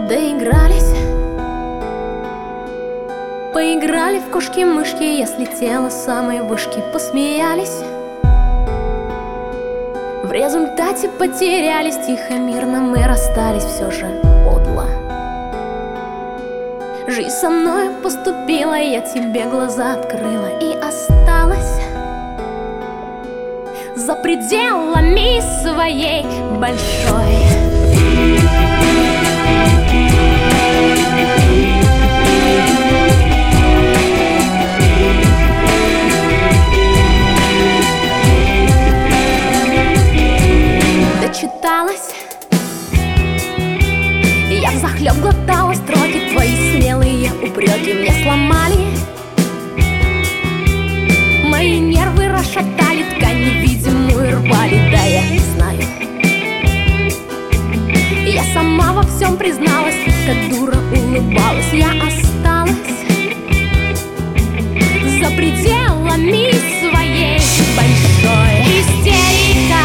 Доигрались, поиграли в кошки-мышки, я слетела с самой вышки, посмеялись. В результате потерялись, тихо, мирно мы расстались, все же подло. Жизнь со мной поступила, я тебе глаза открыла и осталась за пределами своей большой. Дочиталась, я взахлеб глотала строки, твои смелые упреки мне сломали. Мои нервы расшатали, ткань невидимую рвали. Да, я знаю, я сама во всем призналась, как дура улыбалась. Я осталась за пределами своей большой. Истерика,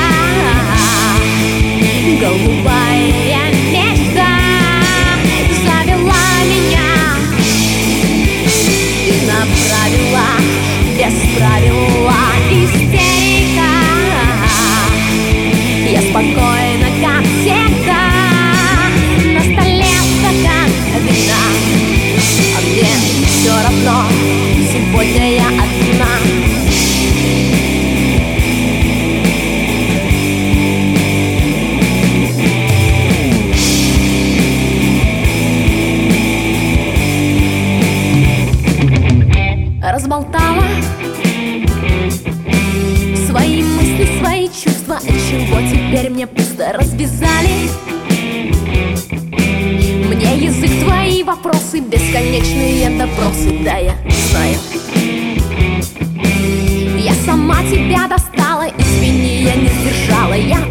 голубая мечта завела меня и направила без правила. Истерика, я спокойна, как всегда. На столе стакан вина, а мне все равно, сегодня я одна. Разболтала свои мысли, свои чувства, отчего теперь мне пусто. Развязали мне язык твои вопросы, бесконечные допросы. Да, я знаю, я сама тебя достала, извини, я не сдержала. Я